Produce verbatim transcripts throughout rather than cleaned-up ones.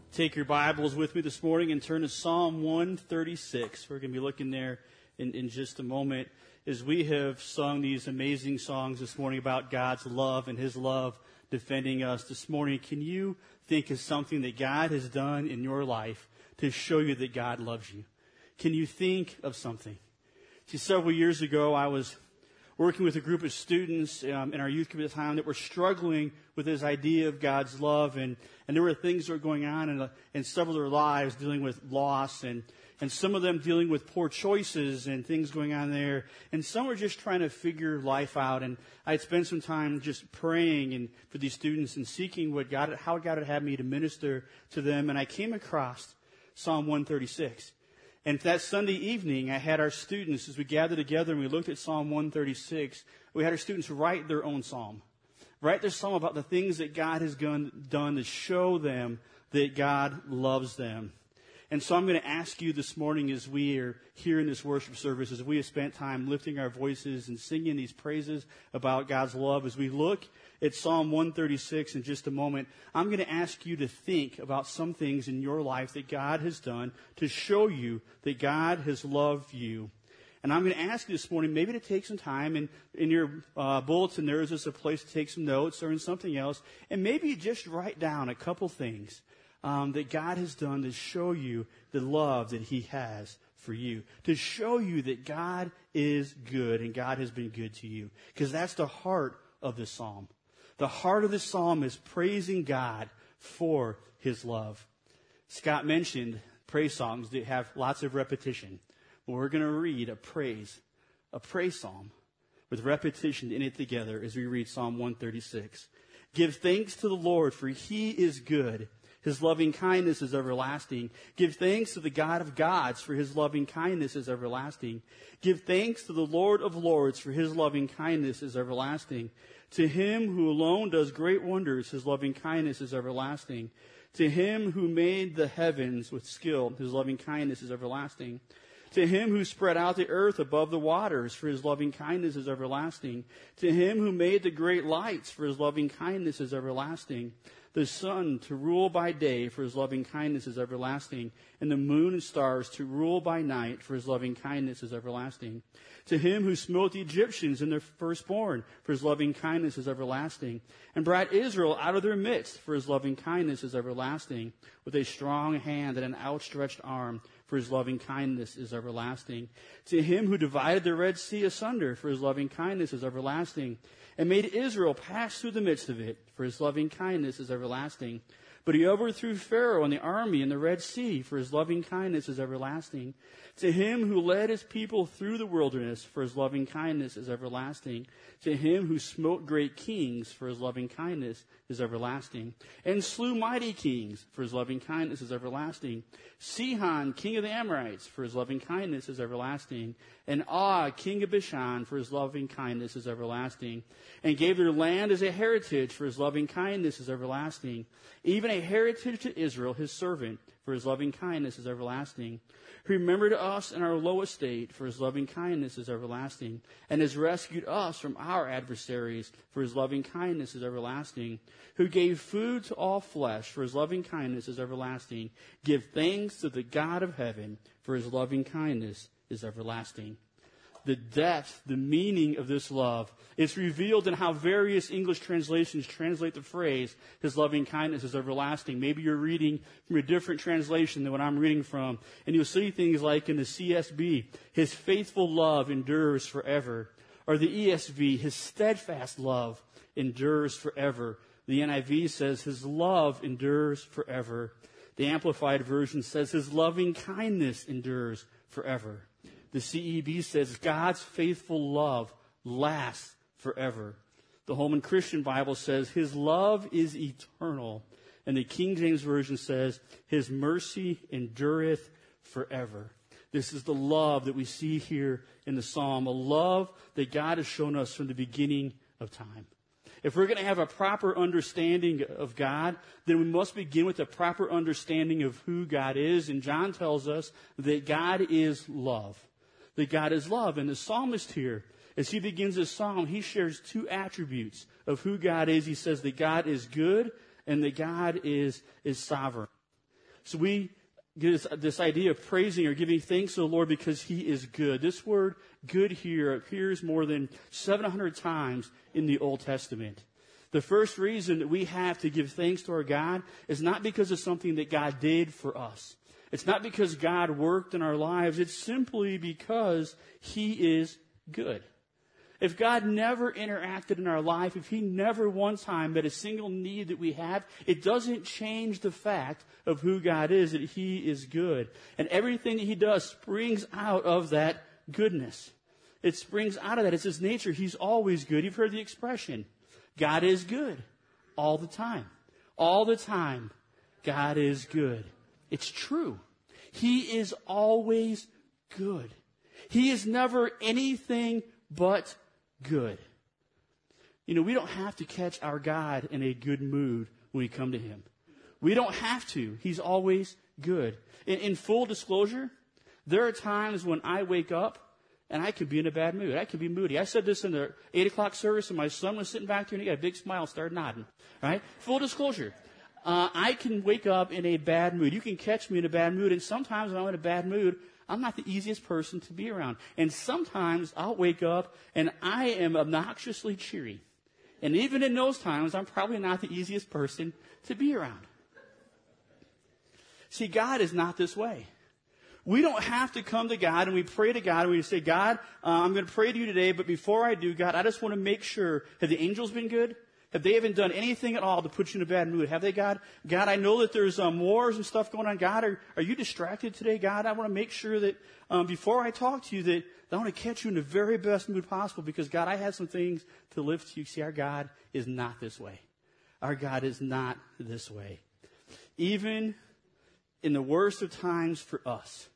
take your Bibles with me this morning and turn to Psalm one thirty-six. We're going to be looking there in, in just a moment as we have sung these amazing songs this morning about God's love and His love defending us. This morning, can you think of something that God has done in your life to show you that God loves you? Can you think of something? See, several years ago, I was working with a group of students um, in our youth group at the time that were struggling with this idea of God's love, and, and there were things that were going on in, uh, in several of their lives dealing with loss, and, and some of them dealing with poor choices and things going on there, and some were just trying to figure life out. And I'd spent some time just praying and for these students and seeking what God, how God had had me to minister to them, and I came across Psalm one thirty-six. And that Sunday evening, I had our students, as we gathered together and we looked at Psalm one thirty-six, we had our students write their own psalm. Write their psalm about the things that God has done to show them that God loves them. And so I'm going to ask you this morning, as we are here in this worship service, as we have spent time lifting our voices and singing these praises about God's love, as we look at Psalm one thirty-six in just a moment, I'm going to ask you to think about some things in your life that God has done to show you that God has loved you. And I'm going to ask you this morning maybe to take some time, and in your uh, bulletin there is just a place to take some notes or in something else, and maybe just write down a couple things um, that God has done to show you the love that He has for you, to show you that God is good and God has been good to you, because that's the heart of this psalm. The heart of this psalm is praising God for His love. Scott mentioned praise songs that have lots of repetition. Well, we're going to read a praise, a praise psalm with repetition in it together as we read Psalm one thirty-six. Give thanks to the Lord, for He is good. His loving kindness is everlasting. Give thanks to the God of gods, for His loving kindness is everlasting. Give thanks to the Lord of lords, for His loving kindness is everlasting. To Him who alone does great wonders, His loving kindness is everlasting. To Him who made the heavens with skill, His loving kindness is everlasting. To Him who spread out the earth above the waters, for His loving kindness is everlasting. To Him who made the great lights, for His loving kindness is everlasting. The sun to rule by day, for His loving kindness is everlasting. And the moon and stars to rule by night, for His loving kindness is everlasting. To Him who smote the Egyptians in their firstborn, for His loving kindness is everlasting. And brought Israel out of their midst, for His loving kindness is everlasting. With a strong hand and an outstretched arm, for His loving kindness is everlasting. To Him who divided the Red Sea asunder, for His loving kindness is everlasting. And made Israel pass through the midst of it, for His loving kindness is everlasting. But He overthrew Pharaoh and the army in the Red Sea, for His loving kindness is everlasting. To Him who led His people through the wilderness, for His loving kindness is everlasting. To Him who smote great kings, for His loving kindness is everlasting. And slew mighty kings, for His loving kindness is everlasting. Sihon, king of the Amorites, for His loving kindness is everlasting. And Og, king of Bashan, for His loving kindness is everlasting. And gave their land as a heritage, for His loving kindness is everlasting. Even a heritage to Israel, His servant, for His loving kindness is everlasting. Who remembered us in our low estate, for His loving kindness is everlasting. And has rescued us from our adversaries, for His loving kindness is everlasting. Who gave food to all flesh, for His loving kindness is everlasting. Give thanks to the God of heaven, for His loving kindness is everlasting. The depth, the meaning of this love is revealed in how various English translations translate the phrase, His loving kindness is everlasting. Maybe you're reading from a different translation than what I'm reading from, and you'll see things like in the C S B, His faithful love endures forever. Or the E S V, His steadfast love endures forever. The N I V says, His love endures forever. The Amplified Version says, His loving kindness endures forever. The C E B says God's faithful love lasts forever. The Holman Christian Bible says His love is eternal. And the King James Version says His mercy endureth forever. This is the love that we see here in the Psalm, a love that God has shown us from the beginning of time. If we're going to have a proper understanding of God, then we must begin with a proper understanding of who God is. And John tells us that God is love. That God is love. And the psalmist here, as he begins his psalm, he shares two attributes of who God is. He says that God is good and that God is, is sovereign. So we get this, this idea of praising or giving thanks to the Lord because he is good. This word good here appears more than seven hundred times in the Old Testament. The first reason that we have to give thanks to our God is not because of something that God did for us. It's not because God worked in our lives. It's simply because he is good. If God never interacted in our life, if he never one time met a single need that we have, it doesn't change the fact of who God is, that he is good. And everything that he does springs out of that goodness. It springs out of that. It's his nature. He's always good. You've heard the expression, God is good all the time. All the time, God is good. It's true. He is always good. He is never anything but good. You know, we don't have to catch our God in a good mood when we come to him. We don't have to. He's always good. In, in full disclosure, there are times when I wake up and I could be in a bad mood. I could be moody. I said this in the eight o'clock service, and my son was sitting back there, and he got a big smile and started nodding. Right? Full disclosure. Uh, I can wake up in a bad mood. You can catch me in a bad mood, and sometimes when I'm in a bad mood, I'm not the easiest person to be around. And sometimes I'll wake up and I am obnoxiously cheery. And even in those times, I'm probably not the easiest person to be around. See, God is not this way. We don't have to come to God and we pray to God and we say, God, uh, I'm going to pray to you today, but before I do, God, I just want to make sure, have the angels been good? Have they even done anything at all to put you in a bad mood? Have they, God? God, I know that there's um, wars and stuff going on. God, are, are you distracted today? God, I want to make sure that um, before I talk to you that I want to catch you in the very best mood possible because, God, I have some things to lift to you. See, our God is not this way. Our God is not this way. Even in the worst of times for us,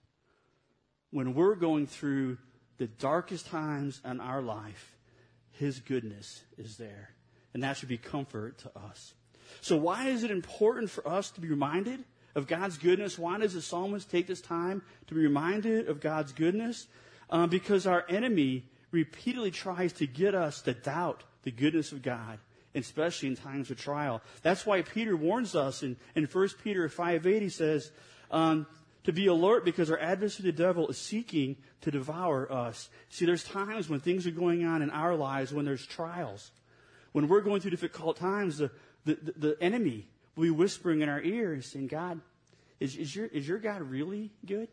when we're going through the darkest times in our life, his goodness is there. And that should be comfort to us. So why is it important for us to be reminded of God's goodness? Why does the psalmist take this time to be reminded of God's goodness? Um, because our enemy repeatedly tries to get us to doubt the goodness of God, especially in times of trial. That's why Peter warns us in, in First Peter five eight, he says, um, to be alert because our adversary, the devil, is seeking to devour us. See, there's times when things are going on in our lives, when there's trials. When we're going through difficult times, the, the, the enemy will be whispering in our ears saying, God, is, is, your, is your God really good?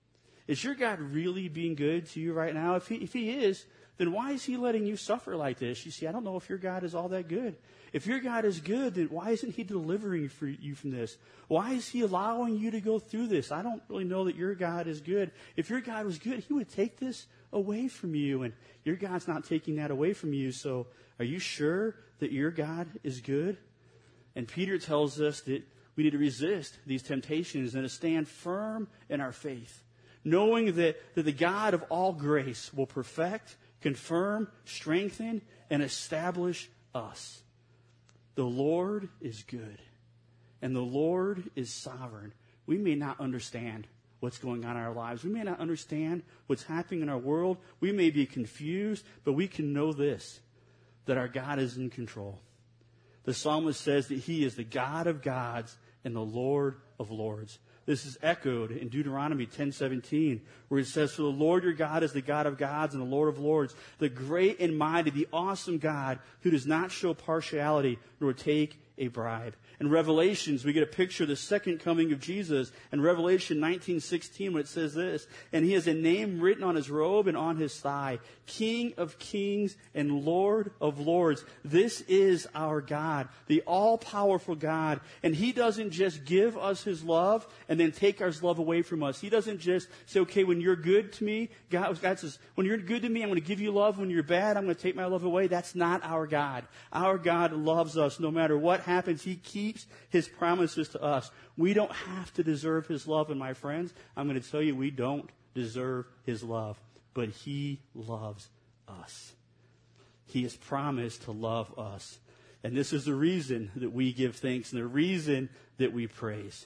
Is your God really being good to you right now? If he, if he is, then why is he letting you suffer like this? You see, I don't know if your God is all that good. If your God is good, then why isn't he delivering for you from this? Why is he allowing you to go through this? I don't really know that your God is good. If your God was good, he would take this away from you, and your God's not taking that away from you, so are you sure that your God is good? And Peter tells us that we need to resist these temptations and to stand firm in our faith, knowing that, that the God of all grace will perfect, confirm, strengthen, and establish us. The Lord is good, and the Lord is sovereign. We may not understand what's going on in our lives. We may not understand what's happening in our world. We may be confused, but we can know this, that our God is in control. The psalmist says that he is the God of gods and the Lord of lords. This is echoed in Deuteronomy ten seventeen, where it says, for the Lord your God is the God of gods and the Lord of lords, the great and mighty, the awesome God who does not show partiality nor take a bribe. In Revelations, we get a picture of the second coming of Jesus. In Revelation nineteen sixteen, when it says this, and he has a name written on his robe and on his thigh, King of kings and Lord of lords. This is our God, the all-powerful God. And he doesn't just give us his love and then take our love away from us. He doesn't just say, okay, when you're good to me, God, God says, when you're good to me, I'm going to give you love. When you're bad, I'm going to take my love away. That's not our God. Our God loves us no matter what happens. He keeps his promises to us. We don't have to deserve his love, and my friends, I'm going to tell you, we don't deserve his love, but he loves us. He has promised to love us. And this is the reason that we give thanks and the reason that we praise.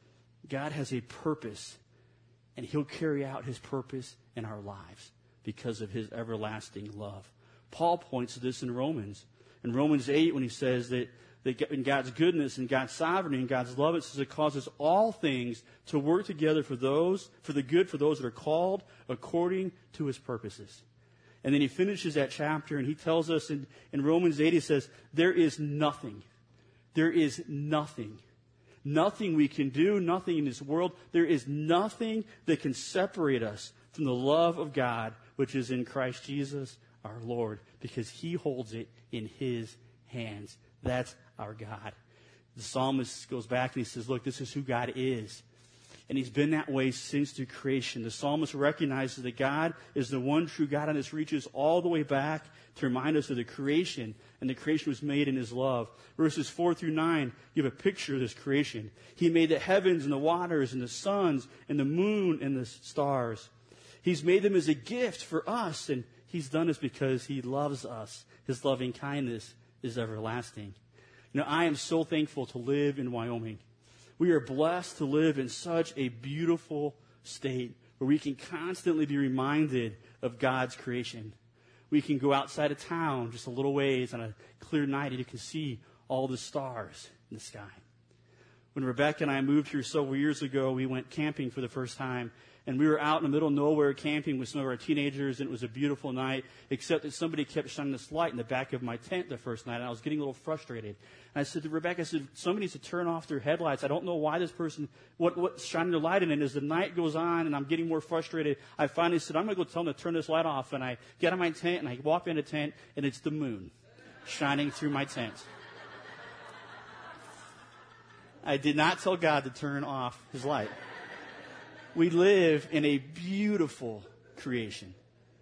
God has a purpose, and he'll carry out his purpose in our lives because of his everlasting love. Paul points to this in Romans. In Romans eight, when he says that that in God's goodness and God's sovereignty and God's love, it says it causes all things to work together for those, for the good for those that are called according to his purposes. And then he finishes that chapter and he tells us in, in Romans eight, he says, there is nothing, there is nothing, nothing we can do, nothing in this world, there is nothing that can separate us from the love of God, which is in Christ Jesus our Lord, because he holds it in his hands. That's our God. The psalmist goes back and he says, look, this is who God is. And he's been that way since the creation. The psalmist recognizes that God is the one true God, and this reaches all the way back to remind us of the creation. And the creation was made in his love. Verses four through nine give a picture of this creation. He made the heavens and the waters and the suns and the moon and the stars. He's made them as a gift for us, and he's done this because he loves us. His loving kindness is everlasting. You know, I am so thankful to live in Wyoming. We are blessed to live in such a beautiful state where we can constantly be reminded of God's creation. We can go outside of town just a little ways on a clear night and you can see all the stars in the sky. When Rebecca and I moved here several years ago, we went camping for the first time. And we were out in the middle of nowhere camping with some of our teenagers, and it was a beautiful night, except that somebody kept shining this light in the back of my tent the first night, and I was getting a little frustrated. And I said to Rebecca, I said, somebody needs to turn off their headlights. I don't know why this person, what, what's shining their light in. And as the night goes on and I'm getting more frustrated, I finally said, I'm going to go tell them to turn this light off. And I get out of my tent, and I walk in the tent, and it's the moon shining through my tent. I did not tell God to turn off his light. We live in a beautiful creation.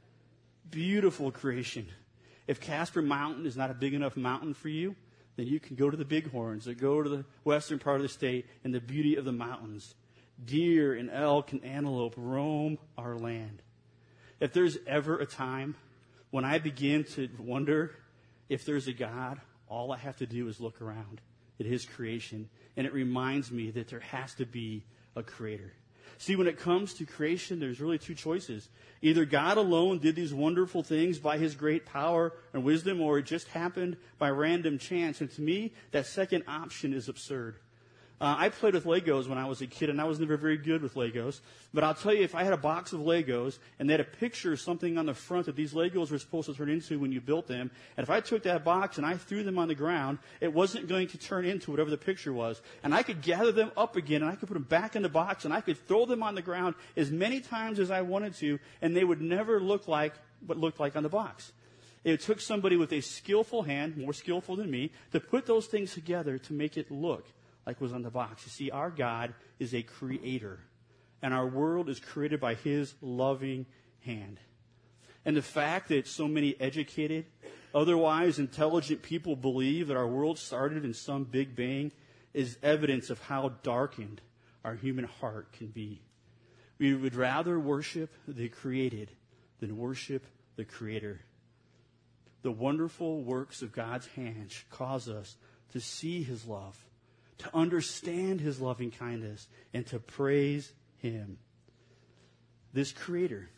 Beautiful creation. If Casper Mountain is not a big enough mountain for you, then you can go to the Bighorns or go to the western part of the state and the beauty of the mountains. Deer and elk and antelope roam our land. If there's ever a time when I begin to wonder if there's a God, all I have to do is look around at his creation, and it reminds me that there has to be a creator. See, when it comes to creation, there's really two choices. Either God alone did these wonderful things by his great power and wisdom, or it just happened by random chance. And to me, that second option is absurd. Uh, I played with Legos when I was a kid, and I was never very good with Legos. But I'll tell you, if I had a box of Legos, and they had a picture of something on the front that these Legos were supposed to turn into when you built them, and if I took that box and I threw them on the ground, it wasn't going to turn into whatever the picture was. And I could gather them up again, and I could put them back in the box, and I could throw them on the ground as many times as I wanted to, and they would never look like what looked like on the box. It took somebody with a skillful hand, more skillful than me, to put those things together to make it look like was on the box. You see, our God is a creator, and our world is created by his loving hand. And the fact that so many educated, otherwise intelligent people believe that our world started in some big bang is evidence of how darkened our human heart can be. We would rather worship the created than worship the creator. The wonderful works of God's hands cause us to see his love, to understand his loving kindness, and to praise him. This creator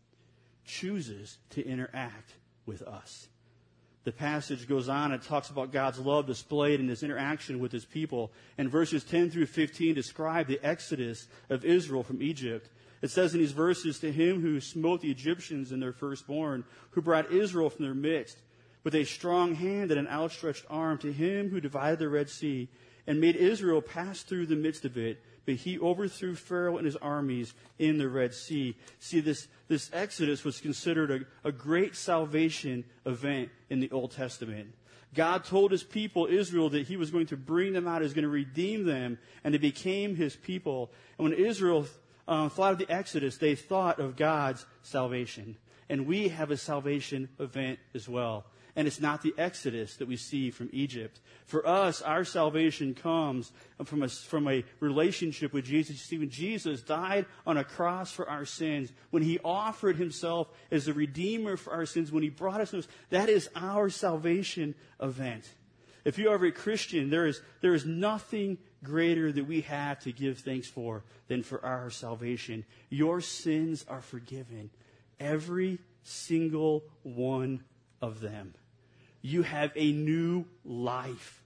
chooses to interact with us. The passage goes on and talks about God's love displayed in his interaction with his people. And verses ten through fifteen describe the exodus of Israel from Egypt. It says in these verses, to him who smote the Egyptians in their firstborn, who brought Israel from their midst with a strong hand and an outstretched arm, to him who divided the Red Sea and made Israel pass through the midst of it, but he overthrew Pharaoh and his armies in the Red Sea. See, this, this Exodus was considered a, a great salvation event in the Old Testament. God told his people, Israel, that he was going to bring them out, he was going to redeem them, and they became his people. And when Israel uh, thought of the Exodus, they thought of God's salvation. And we have a salvation event as well. And it's not the Exodus that we see from Egypt. For us, our salvation comes from a, from a relationship with Jesus. You see, when Jesus died on a cross for our sins, when he offered himself as a redeemer for our sins, when he brought us, that is our salvation event. If you are a Christian, there is, there is nothing greater that we have to give thanks for than for our salvation. Your sins are forgiven. Every single one of them. You have a new life.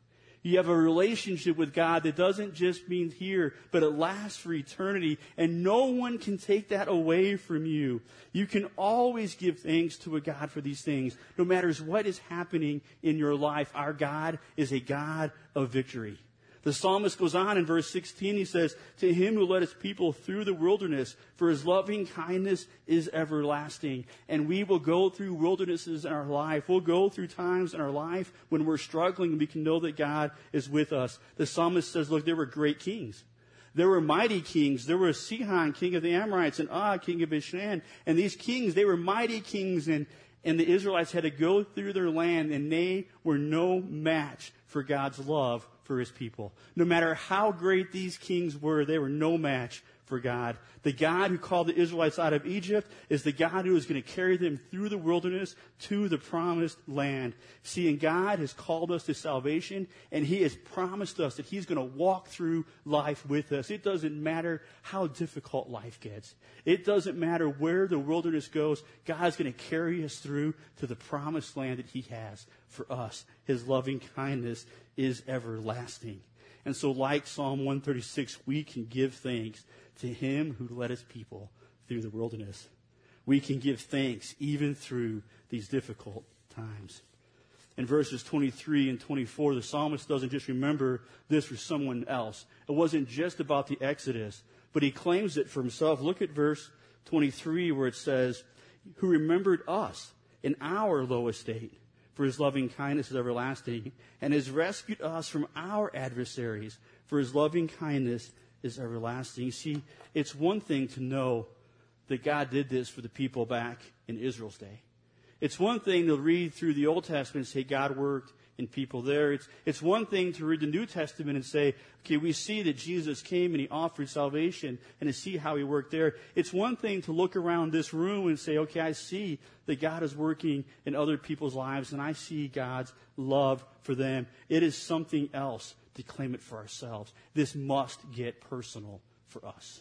You have a relationship with God that doesn't just mean here, but it lasts for eternity, and no one can take that away from you. You can always give thanks to a God for these things, no matter what is happening in your life. Our God is a God of victory. The psalmist goes on in verse sixteen, he says, to him who led his people through the wilderness, for his loving kindness is everlasting. And we will go through wildernesses in our life. We'll go through times in our life when we're struggling and we can know that God is with us. The psalmist says, look, there were great kings. There were mighty kings. There was Sihon, king of the Amorites, and Og, king of Bashan. And these kings, they were mighty kings, and, and the Israelites had to go through their land, and they were no match for God's love for his people. No matter how great these kings were, they were no match for God. The God who called the Israelites out of Egypt is the God who is going to carry them through the wilderness to the promised land. See, and God has called us to salvation, and he has promised us that he's going to walk through life with us. It doesn't matter how difficult life gets. It doesn't matter where the wilderness goes. God's going to carry us through to the promised land that he has for us. His loving kindness is everlasting. And so like Psalm one thirty-six, we can give thanks to him who led his people through the wilderness. We can give thanks even through these difficult times. In verses twenty-three and twenty-four, the psalmist doesn't just remember this for someone else. It wasn't just about the Exodus, but he claims it for himself. Look at verse twenty-three where it says, who remembered us in our low estate, for his loving kindness is everlasting, and has rescued us from our adversaries, for his loving kindness is everlasting. You see, it's one thing to know that God did this for the people back in Israel's day. It's one thing to read through the Old Testament and say God worked in people there. It's, it's one thing to read the New Testament and say, okay, we see that Jesus came and he offered salvation, and to see how he worked there. It's one thing to look around this room and say, okay, I see that God is working in other people's lives, and I see God's love for them. It is something else to claim it for ourselves. This must get personal for us.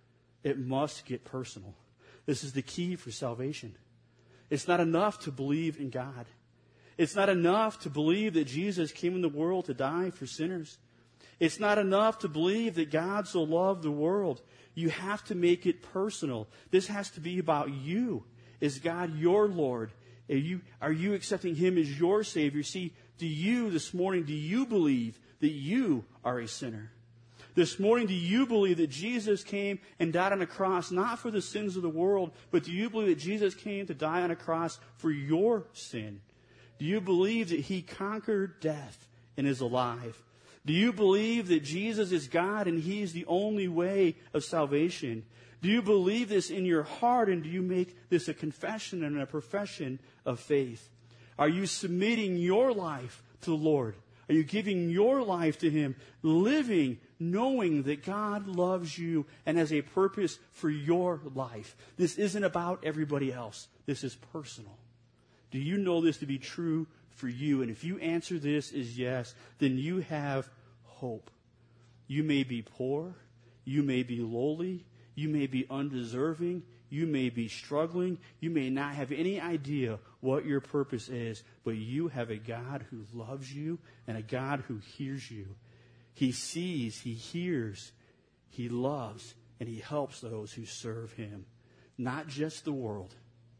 It must get personal. This is the key for salvation. It's not enough to believe in God. It's not enough to believe that Jesus came in the world to die for sinners. It's not enough to believe that God so loved the world. You have to make it personal. This has to be about you. Is God your Lord? Are you, are you accepting him as your Savior? See, do you this morning, do you believe that you are a sinner? This morning, do you believe that Jesus came and died on a cross, not for the sins of the world, but do you believe that Jesus came to die on a cross for your sin? Do you believe that he conquered death and is alive? Do you believe that Jesus is God and he is the only way of salvation? Do you believe this in your heart, and do you make this a confession and a profession of faith? Are you submitting your life to the Lord? Are you giving your life to him, living knowing that God loves you and has a purpose for your life? This isn't about everybody else. This is personal. Do you know this to be true for you? And if you answer this as yes, then you have hope. You may be poor. You may be lowly. You may be undeserving. You may be struggling. You may not have any idea what your purpose is, but you have a God who loves you and a God who hears you. He sees, he hears, he loves, and he helps those who serve him. Not just the world.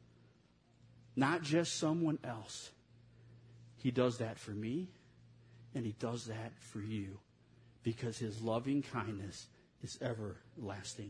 Not just someone else. He does that for me, and he does that for you, because his loving kindness is everlasting.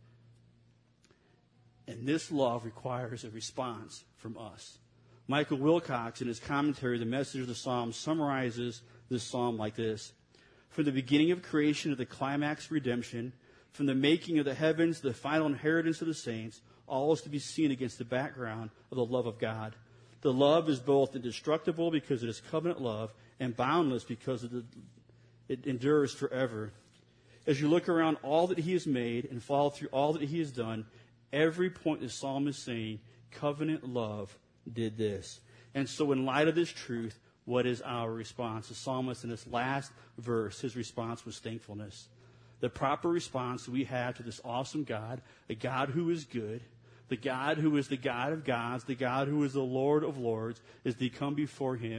And this love requires a response from us. Michael Wilcox, in his commentary, The Message of the Psalms, summarizes this psalm like this. From the beginning of creation to the climax of redemption, from the making of the heavens to the final inheritance of the saints, all is to be seen against the background of the love of God. The love is both indestructible because it is covenant love and boundless because of the, it endures forever. As you look around all that he has made and follow through all that he has done, every point the psalm is saying, covenant love did this. And so in light of this truth, what is our response? The psalmist in this last verse, his response was thankfulness. The proper response we have to this awesome God, a God who is good, the God who is the God of gods, the God who is the Lord of lords, is to come before him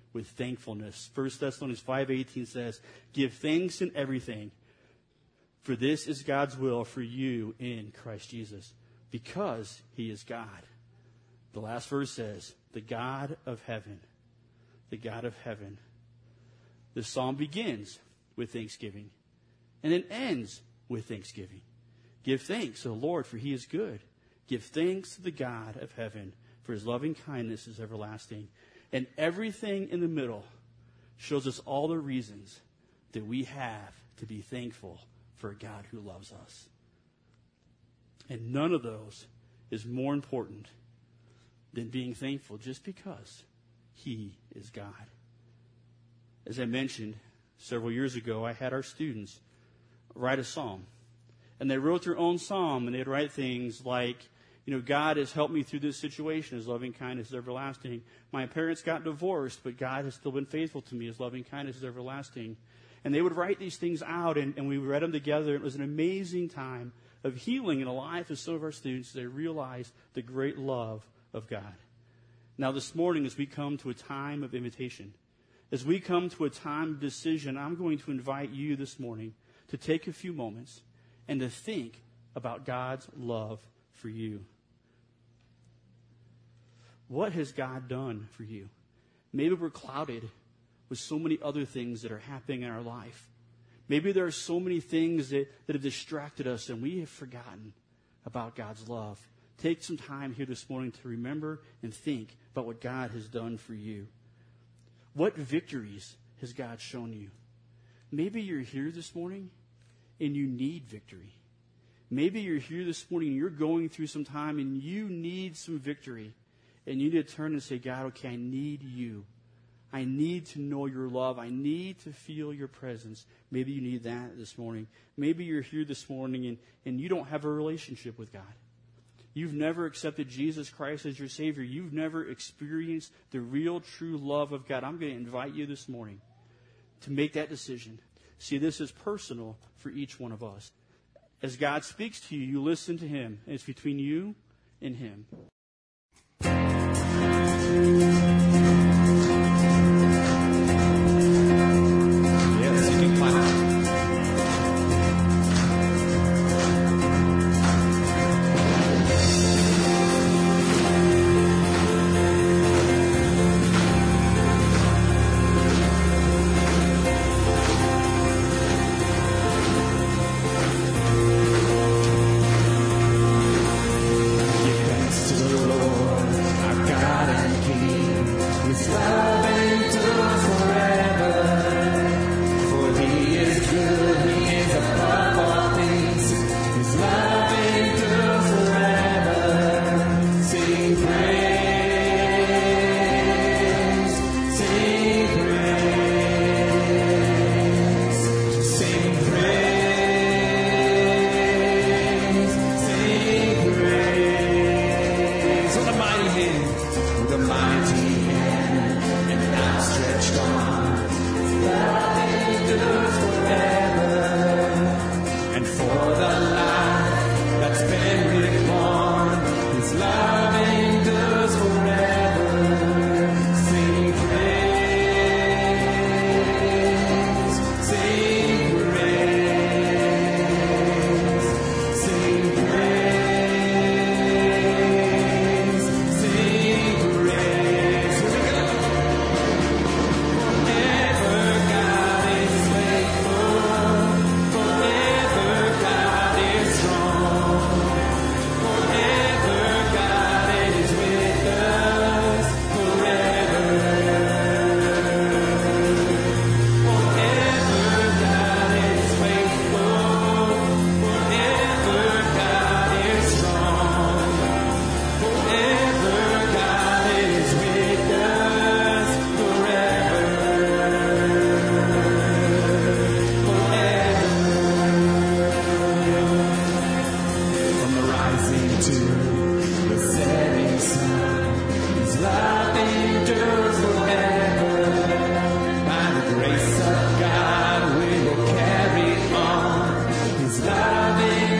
with thankfulness. First Thessalonians five eighteen says, give thanks in everything, for this is God's will for you in Christ Jesus, because he is God. The last verse says, the God of heaven, the God of heaven. The psalm begins with thanksgiving and it ends with thanksgiving. Give thanks to the Lord, for he is good. Give thanks to the God of heaven, for his loving kindness is everlasting. And everything in the middle shows us all the reasons that we have to be thankful for a God who loves us. And none of those is more important than being thankful just because he is God. As I mentioned several years ago, I had our students write a psalm. And they wrote their own psalm, and they'd write things like, you know, God has helped me through this situation. His loving kindness is everlasting. My parents got divorced, but God has still been faithful to me. His loving kindness is everlasting. And they would write these things out, and, and we read them together. It was an amazing time of healing in the life of some of our students as they realized the great love of God. Now this morning, as we come to a time of invitation, as we come to a time of decision, I'm going to invite you this morning to take a few moments and to think about God's love for you. What has God done for you? Maybe we're clouded with so many other things that are happening in our life. Maybe there are so many things that, that have distracted us and we have forgotten about God's love. Take some time here this morning to remember and think about what God has done for you. What victories has God shown you? Maybe you're here this morning and you need victory. Maybe you're here this morning and you're going through some time and you need some victory. And you need to turn and say, God, okay, I need you. I need to know your love. I need to feel your presence. Maybe you need that this morning. Maybe you're here this morning and, and you don't have a relationship with God. You've never accepted Jesus Christ as your Savior. You've never experienced the real, true love of God. I'm going to invite you this morning to make that decision. See, this is personal for each one of us. As God speaks to you, you listen to him. And it's between you and him. Yes, you can clap. Grace of God, we will carry on. His loving